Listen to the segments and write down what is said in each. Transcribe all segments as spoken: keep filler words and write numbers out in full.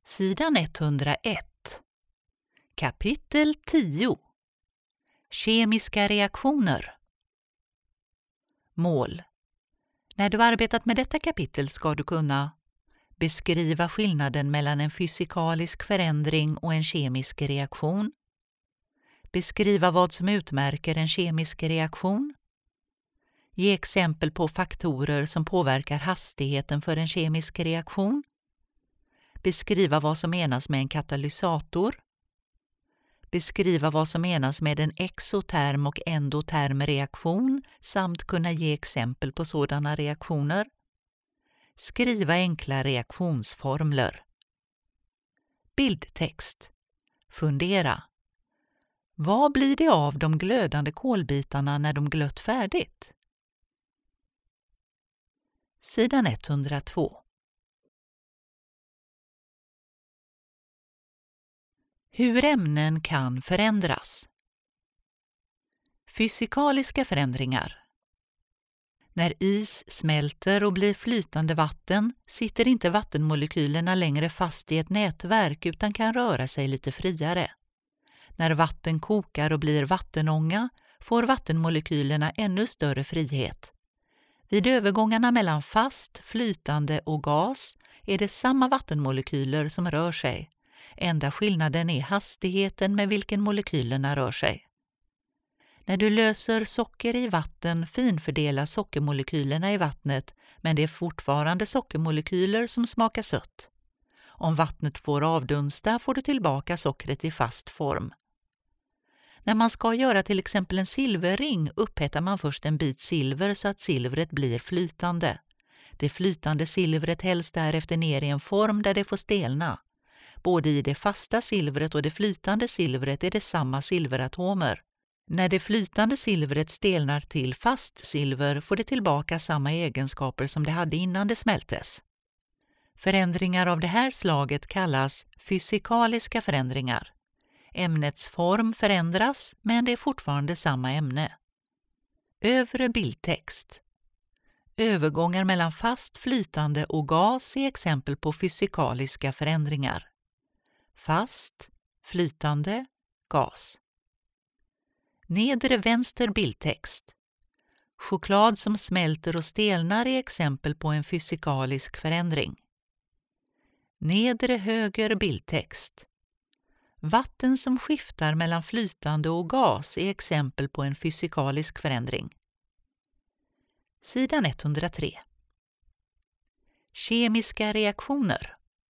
Sidan etthundraett. Kapitel tio. Kemiska reaktioner. Mål. När du arbetat med detta kapitel ska du kunna beskriva skillnaden mellan en fysikalisk förändring och en kemisk reaktion. Beskriva vad som utmärker en kemisk reaktion. Ge exempel på faktorer som påverkar hastigheten för en kemisk reaktion. Beskriva vad som menas med en katalysator. Beskriva vad som menas med en exoterm och endoterm reaktion samt kunna ge exempel på sådana reaktioner. Skriva enkla reaktionsformler. Bildtext. Fundera. Vad blir det av de glödande kolbitarna när de glött färdigt? Sidan etthundratvå. Hur ämnen kan förändras. Fysikaliska förändringar. När is smälter och blir flytande vatten sitter inte vattenmolekylerna längre fast i ett nätverk utan kan röra sig lite friare. När vatten kokar och blir vattenånga får vattenmolekylerna ännu större frihet. Vid övergångarna mellan fast, flytande och gas är det samma vattenmolekyler som rör sig. Enda skillnaden är hastigheten med vilken molekylerna rör sig. När du löser socker i vatten finfördelas sockermolekylerna i vattnet, men det är fortfarande sockermolekyler som smakar sött. Om vattnet får avdunsta får du tillbaka sockret i fast form. När man ska göra till exempel en silverring upphettar man först en bit silver så att silvret blir flytande. Det flytande silvret hälls därefter ner i en form där det får stelna. Både i det fasta silvret och det flytande silvret är det samma silveratomer. När det flytande silvret stelnar till fast silver får det tillbaka samma egenskaper som det hade innan det smältes. Förändringar av det här slaget kallas fysikaliska förändringar. Ämnets form förändras, men det är fortfarande samma ämne. Övre bildtext. Övergångar mellan fast, flytande och gas är exempel på fysikaliska förändringar. Fast, flytande, gas. Nedre vänster bildtext. Choklad som smälter och stelnar är exempel på en fysikalisk förändring. Nedre höger bildtext. Vatten som skiftar mellan flytande och gas är exempel på en fysikalisk förändring. Sidan etthundratre. Kemiska reaktioner.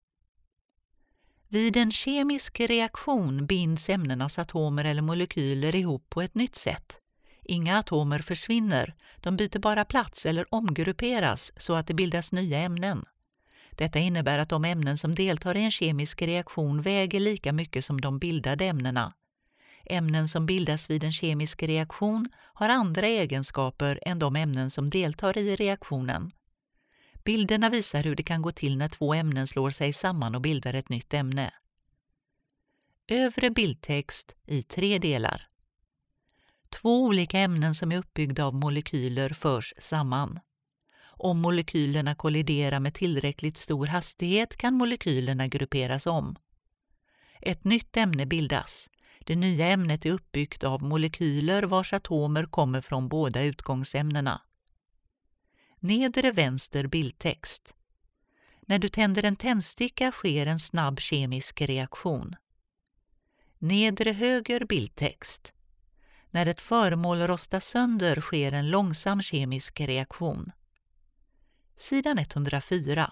Vid en kemisk reaktion binds ämnenas atomer eller molekyler ihop på ett nytt sätt. Inga atomer försvinner, de byter bara plats eller omgrupperas så att det bildas nya ämnen. Detta innebär att de ämnen som deltar i en kemisk reaktion väger lika mycket som de bildade ämnena. Ämnen som bildas vid en kemisk reaktion har andra egenskaper än de ämnen som deltar i reaktionen. Bilderna visar hur det kan gå till när två ämnen slår sig samman och bildar ett nytt ämne. Övre bildtext i tre delar. Två olika ämnen som är uppbyggda av molekyler förs samman. Om molekylerna kolliderar med tillräckligt stor hastighet kan molekylerna grupperas om. Ett nytt ämne bildas. Det nya ämnet är uppbyggt av molekyler vars atomer kommer från båda utgångsämnena. Nedre vänster bildtext. När du tänder en tändsticka sker en snabb kemisk reaktion. Nedre höger bildtext. När ett föremål rostas sönder sker en långsam kemisk reaktion. Sidan etthundrafyra.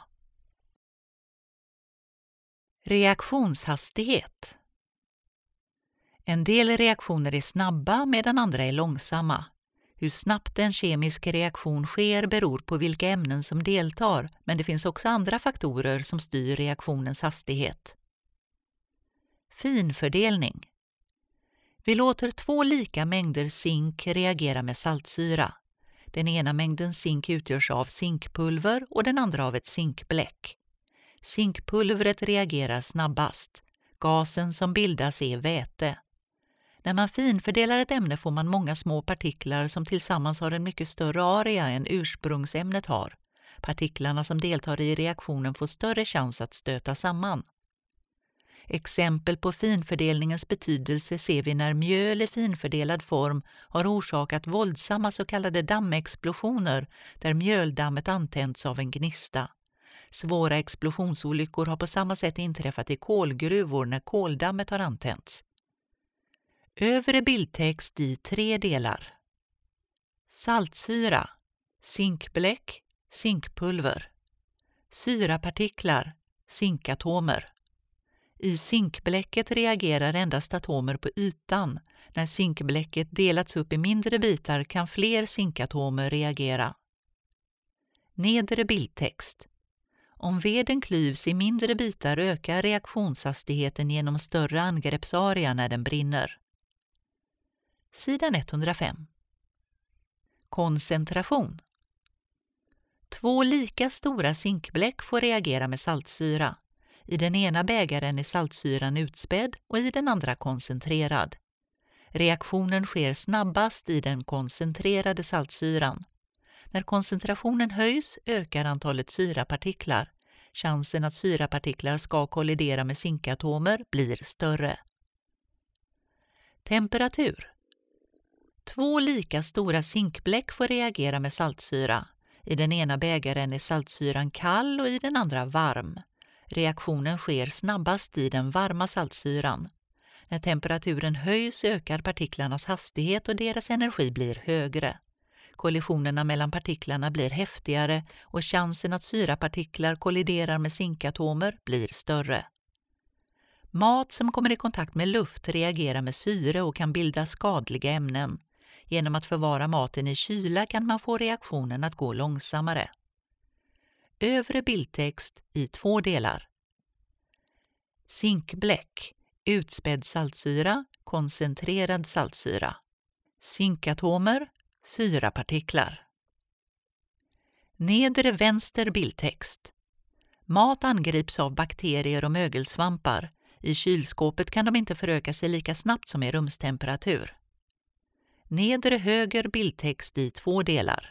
Reaktionshastighet. En del reaktioner är snabba medan andra är långsamma. Hur snabbt en kemisk reaktion sker beror på vilka ämnen som deltar, men det finns också andra faktorer som styr reaktionens hastighet. Finfördelning. Vi låter två lika mängder zink reagera med saltsyra. Den ena mängden zink utgörs av zinkpulver och den andra av ett zinkbläck. Zinkpulvret reagerar snabbast. Gasen som bildas är väte. När man finfördelar ett ämne får man många små partiklar som tillsammans har en mycket större area än ursprungsämnet har. Partiklarna som deltar i reaktionen får större chans att stöta samman. Exempel på finfördelningens betydelse ser vi när mjöl i finfördelad form har orsakat våldsamma så kallade dammexplosioner där mjöldammet antänts av en gnista. Svåra explosionsolyckor har på samma sätt inträffat i kolgruvor när koldammet har antänts. Övre bildtext i tre delar. Saltsyra, zinkbläck, zinkpulver. Syrapartiklar, zinkatomer. I zinkbläcket reagerar endast atomer på ytan. När zinkbläcket delats upp i mindre bitar kan fler zinkatomer reagera. Nedre bildtext. Om veden klyvs i mindre bitar ökar reaktionshastigheten genom större angreppsarea när den brinner. Sidan etthundrafem. Koncentration. Två lika stora zinkbläck får reagera med saltsyra. I den ena bägaren är saltsyran utspädd och i den andra koncentrerad. Reaktionen sker snabbast i den koncentrerade saltsyran. När koncentrationen höjs ökar antalet syrapartiklar. Chansen att syrapartiklar ska kollidera med zinkatomer blir större. Temperatur. Två lika stora zinkbläck får reagera med saltsyra. I den ena bägaren är saltsyran kall och i den andra varm. Reaktionen sker snabbast i den varma saltsyran. När temperaturen höjs ökar partiklarnas hastighet och deras energi blir högre. Kollisionerna mellan partiklarna blir häftigare och chansen att syrapartiklar kolliderar med zinkatomer blir större. Mat som kommer i kontakt med luft reagerar med syre och kan bilda skadliga ämnen. Genom att förvara maten i kyla kan man få reaktionen att gå långsammare. Övre bildtext i två delar. Zinkbläck, utspädd saltsyra, koncentrerad saltsyra. Zinkatomer, syrapartiklar. Nedre vänster bildtext. Mat angrips av bakterier och mögelsvampar. I kylskåpet kan de inte föröka sig lika snabbt som i rumstemperatur. Nedre höger bildtext i två delar.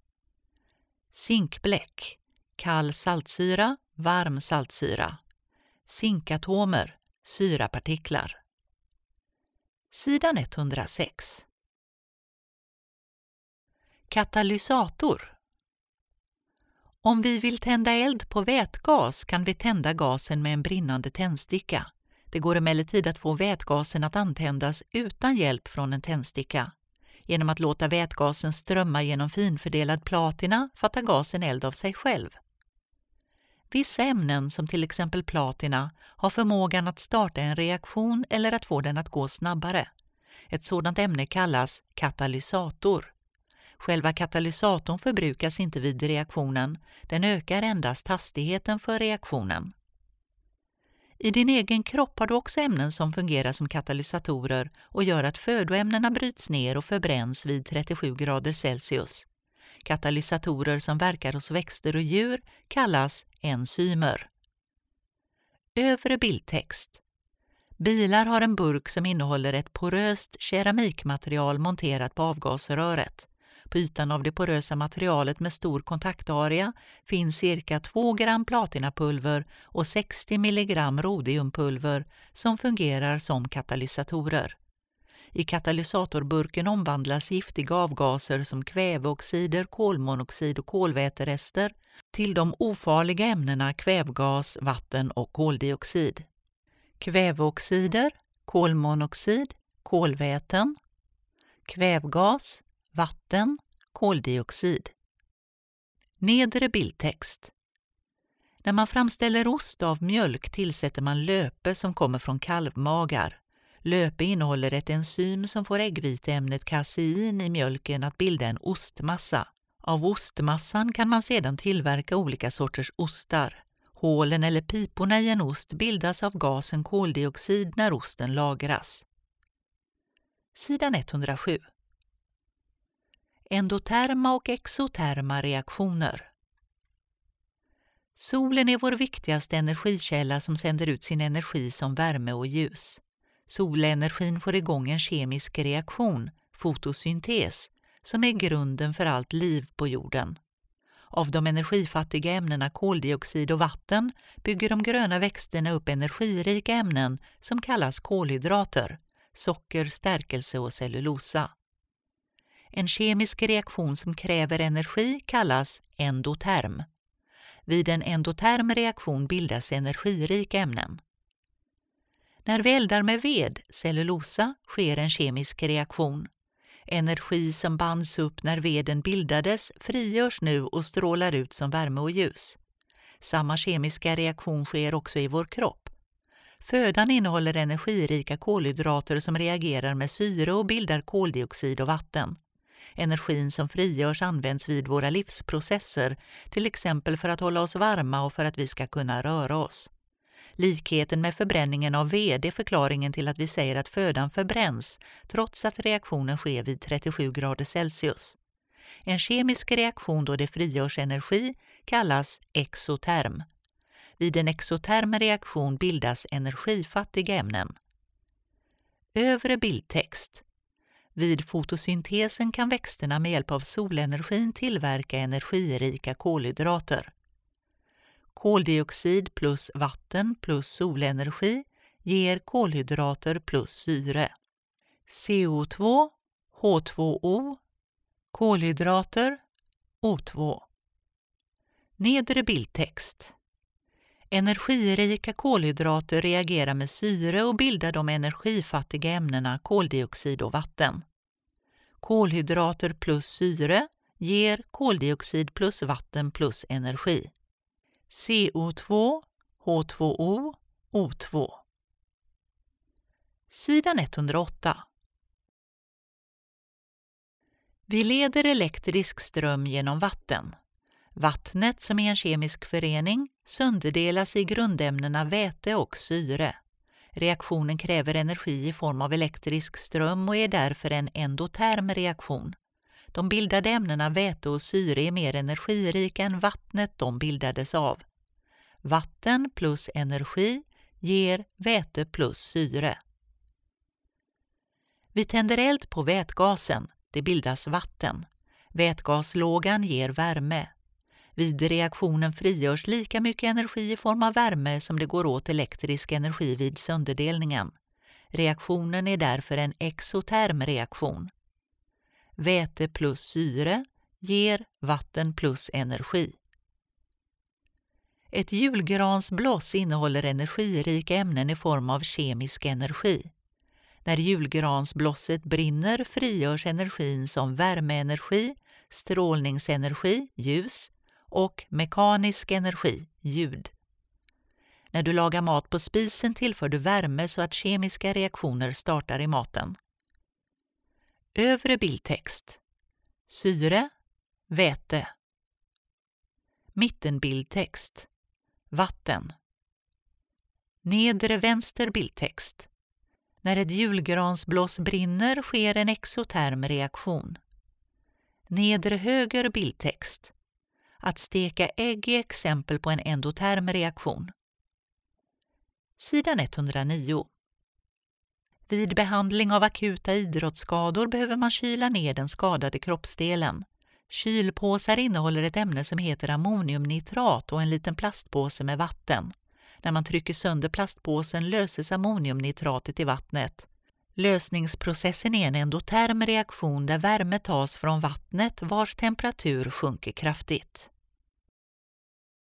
Zinkbläck, kall saltsyra, varm saltsyra. Zinkatomer, syrapartiklar. Sidan etthundrasex. Katalysator. Om vi vill tända eld på vätgas kan vi tända gasen med en brinnande tändsticka. Det går emellertid att få vätgasen att antändas utan hjälp från en tändsticka. Genom att låta vätgasen strömma genom finfördelad platina fattar gasen eld av sig själv. Vissa ämnen, som till exempel platina, har förmågan att starta en reaktion eller att få den att gå snabbare. Ett sådant ämne kallas katalysator. Själva katalysatorn förbrukas inte vid reaktionen, den ökar endast hastigheten för reaktionen. I din egen kropp har du också ämnen som fungerar som katalysatorer och gör att födoämnena bryts ner och förbränns vid trettiosju grader Celsius. Katalysatorer som verkar hos växter och djur kallas enzymer. Övre bildtext. Bilar har en burk som innehåller ett poröst keramikmaterial monterat på avgasröret. På ytan av det porösa materialet med stor kontaktarea finns cirka två gram platinapulver och sextio milligram rhodiumpulver som fungerar som katalysatorer. I katalysatorburken omvandlas giftiga avgaser som kväveoxider, kolmonoxid och kolväterester till de ofarliga ämnena kvävgas, vatten och koldioxid. Kväveoxider, kolmonoxid, kolväten, kvävgas, vatten, koldioxid. Nedre bildtext. När man framställer ost av mjölk tillsätter man löpe som kommer från kalvmagar. Löpe innehåller ett enzym som får äggviteämnet kasein i mjölken att bilda en ostmassa. Av ostmassan kan man sedan tillverka olika sorters ostar. Hålen eller piporna i en ost bildas av gasen koldioxid när osten lagras. Sidan etthundrasju. Endoterma och exoterma reaktioner. Solen är vår viktigaste energikälla som sänder ut sin energi som värme och ljus. Solenergin får igång en kemisk reaktion, fotosyntes, som är grunden för allt liv på jorden. Av de energifattiga ämnena koldioxid och vatten bygger de gröna växterna upp energirika ämnen som kallas kolhydrater, socker, stärkelse och cellulosa. En kemisk reaktion som kräver energi kallas endoterm. Vid en endoterm reaktion bildas energirika ämnen. När vi eldar med ved, cellulosa, sker en kemisk reaktion. Energi som bands upp när veden bildades frigörs nu och strålar ut som värme och ljus. Samma kemiska reaktion sker också i vår kropp. Födan innehåller energirika kolhydrater som reagerar med syre och bildar koldioxid och vatten. Energin som frigörs används vid våra livsprocesser, till exempel för att hålla oss varma och för att vi ska kunna röra oss. Likheten med förbränningen av ved är förklaringen till att vi säger att födan förbränns, trots att reaktionen sker vid trettiosju grader Celsius. En kemisk reaktion då det frigörs energi kallas exoterm. Vid en exoterm reaktion bildas energifattiga ämnen. Övre bildtext. Vid fotosyntesen kan växterna med hjälp av solenergin tillverka energirika kolhydrater. Koldioxid plus vatten plus solenergi ger kolhydrater plus syre. C O två, H två O, kolhydrater, O två. Nedre bildtext. Energirika kolhydrater reagerar med syre och bildar de energifattiga ämnena koldioxid och vatten. Kolhydrater plus syre ger koldioxid plus vatten plus energi. C O två, H två O, O två. Sidan etthundraåtta. Vi leder elektrisk ström genom vatten. Vattnet, som är en kemisk förening, sönderdelas i grundämnena väte och syre. Reaktionen kräver energi i form av elektrisk ström och är därför en endoterm reaktion. De bildade ämnena väte och syre är mer energirika än vattnet de bildades av. Vatten plus energi ger väte plus syre. Vi tänder eld på vätgasen, det bildas vatten. Vätgaslågan ger värme. Vid reaktionen frigörs lika mycket energi i form av värme som det går åt elektrisk energi vid sönderdelningen. Reaktionen är därför en exoterm reaktion. Väte plus syre ger vatten plus energi. Ett julgransbloss innehåller energirika ämnen i form av kemisk energi. När julgransblosset brinner frigörs energin som värmeenergi, strålningsenergi, ljus, och mekanisk energi, ljud. När du lagar mat på spisen tillför du värme så att kemiska reaktioner startar i maten. Övre bildtext. Syre, väte. Mittenbildtext. Vatten. Nedre vänster bildtext. När ett julgransbloss brinner sker en exoterm reaktion. Nedre höger bildtext. Att steka ägg är exempel på en endoterm reaktion. Sidan etthundranio. Vid behandling av akuta idrottsskador behöver man kyla ner den skadade kroppsdelen. Kylpåsar innehåller ett ämne som heter ammoniumnitrat och en liten plastpåse med vatten. När man trycker sönder plastpåsen löses ammoniumnitratet i vattnet. Lösningsprocessen är en endoterm reaktion där värme tas från vattnet vars temperatur sjunker kraftigt.